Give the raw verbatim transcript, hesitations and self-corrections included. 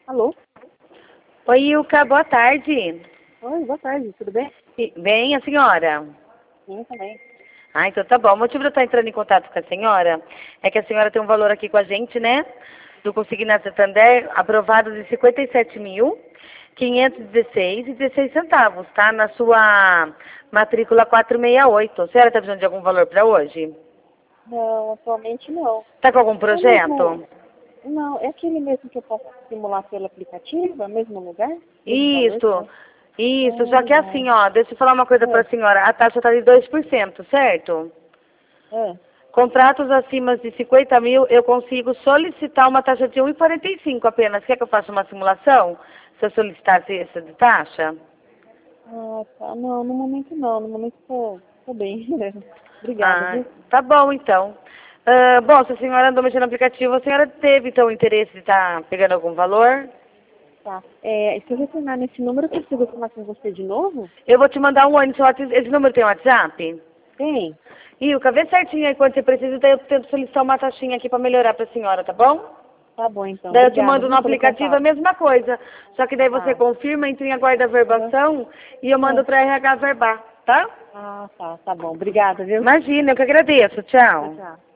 Alô? Oi, Ilka, boa tarde. Oi, boa tarde, tudo bem? E- Bem, a senhora? Sim, também. Ah, então tá bom. O motivo de eu estar entrando em contato com a senhora é que a senhora tem um valor aqui com a gente, né? Do Consignado Santander, aprovado de cinquenta e sete mil, quinhentos e dezesseis e dezesseis centavos, tá? Na sua matrícula quatrocentos e sessenta e oito. A senhora está precisando de algum valor para hoje? Não, atualmente não. Tá com algum É mesmo, projeto? não, é aquele mesmo que eu posso simular pelo aplicativo, é o mesmo lugar? Mesmo valor, Isso, né? isso. Ah, Só que legal. assim, ó, deixa eu falar uma coisa para É, a senhora. A taxa tá de dois por cento, certo? é. Contratos acima de cinquenta mil, eu consigo solicitar uma taxa de um vírgula quarenta e cinco apenas. Quer que eu faça uma simulação? Se eu solicitasse essa de taxa? Ah, tá. Não, no momento não, no momento tô, tô bem. Obrigada, Ah, viu? tá bom então. Ah, bom, se a senhora andou mexendo no aplicativo, a senhora teve então interesse de estar pegando algum valor? Tá. É, se eu retornar nesse número, eu consigo falar com você de novo? Eu vou te mandar um oi no seu WhatsApp. Esse número tem WhatsApp? Tem? Ilka, vê certinho aí quando você precisa, daí eu tento solicitar uma taxinha aqui pra melhorar pra senhora, tá bom? Tá bom, então. Daí eu te Obrigada, mando no viu, pelo aplicativo a contato. mesma coisa. Só que daí você Tá. confirma, entra em aguarda a Aham. verbação e eu mando É. pra R H verbar, tá? Ah, tá. Tá bom. Obrigada, viu? Imagina, eu que agradeço. Tchau, Tchau. tchau.